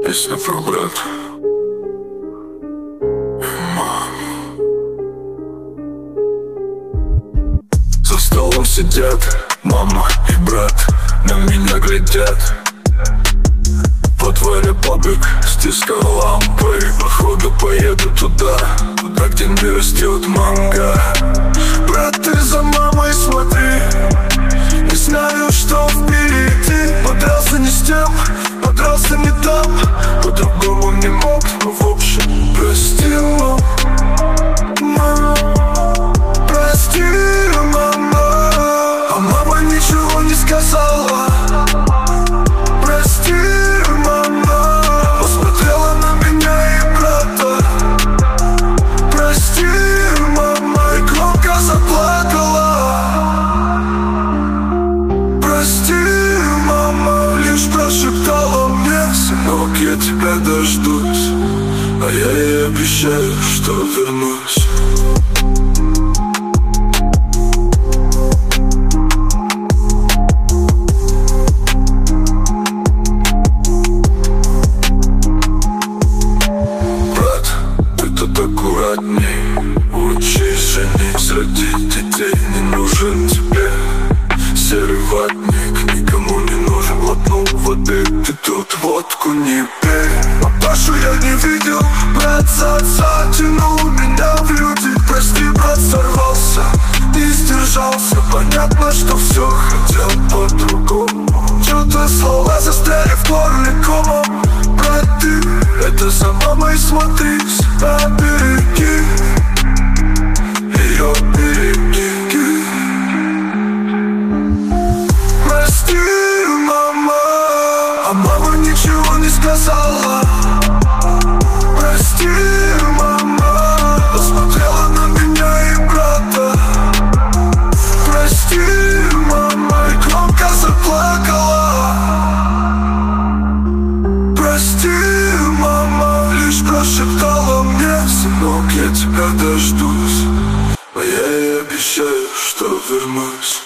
Песня про брата. За столом сидят мама и брат, на меня глядят. Во дворе бобик стискал лампой, походу поеду туда, где не растет манго. Брат, ты за мамой смотри, не знаю, что впереди. Подрался не с тем, подрался не там, по-другому не мог, но в общем простил. Мама, прости, мама. А мама ничего не сказала. Прости, мама. Посмотрела на меня и брата. Прости, мама. И громко заплакала. Прости, мама. Лишь прошептала мне: сынок, я тебя дождусь, а я ей обещаю, что вернусь. Аккуратней, учись женись, родить детей. Не нужен тебе серый ватник, никому не нужен. Глотнул воды, ты тут водку не пей. Папашу я не видел, брат за отца тянул меня в люди. Прости, брат, сорвался, не сдержался. Понятно, что все хотел по-другому. Чё-то слова застряли в горле комом. Брат, ты это за мамой смотри, береги ее, береги. Прости, мама. А мама ничего не сказала. Прости, мама. Посмотрела на меня и брата. Прости, мама. И громко заплакала. Прости, мама. Лишь прошептала мне: сынок, я тебя дождусь, а я ей обещаю, что вернусь.